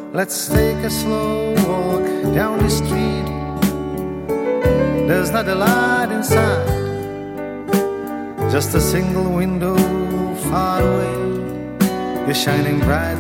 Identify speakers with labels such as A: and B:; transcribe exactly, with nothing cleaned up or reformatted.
A: Let's take a slow walk down the street. There's not a light inside, just a single window far away. You're shining bright